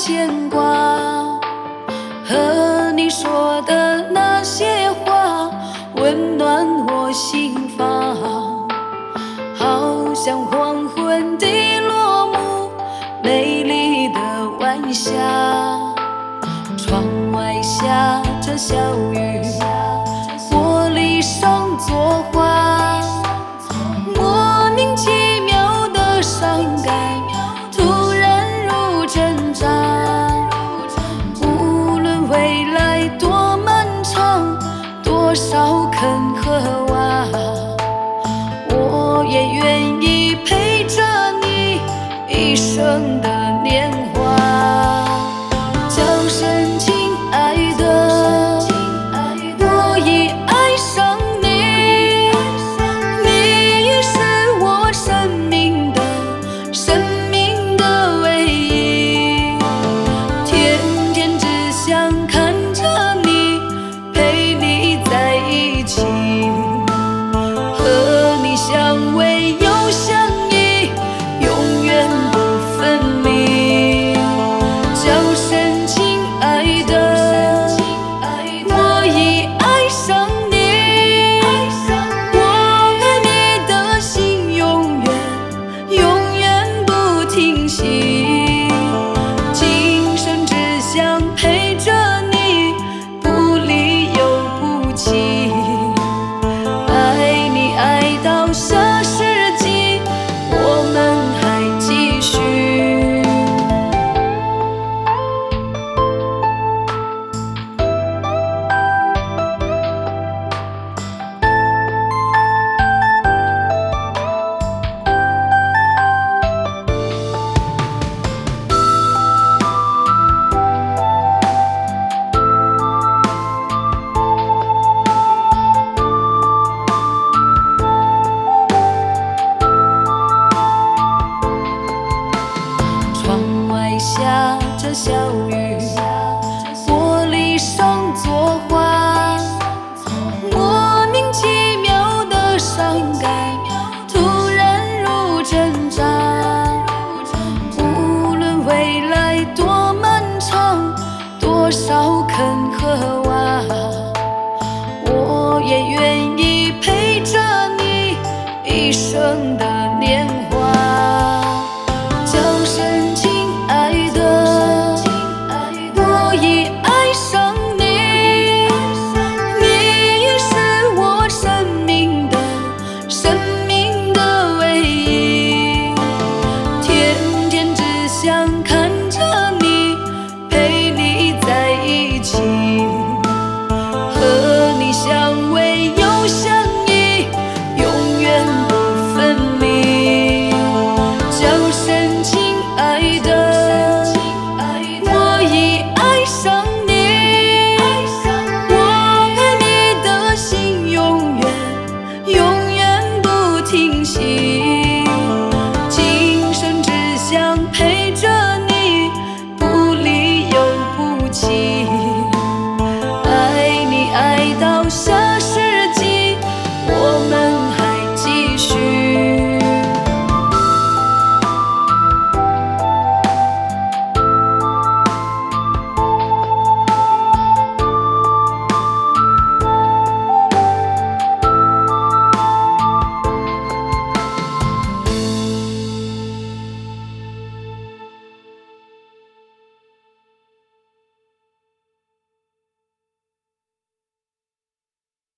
牵挂，和你说的那些话，温暖我心房。好像黄昏的落幕，美丽的晚霞，窗外下着小雨，玻璃上作画，莫名其妙的伤感突然如针扎。无论未来多漫长，多少坑和洼，我也愿意陪着你一生的年华。叫声亲爱的，我已爱上你，你是我生命的唯一。天天只想看着你，陪你在一起，和你相偎又相依，永远不分离。叫声亲爱的，我已爱上你，我爱你的心永远不停息。今生只想陪着你，不离又不弃。爱你爱到下世纪，我们还继续。窗外下着小雨，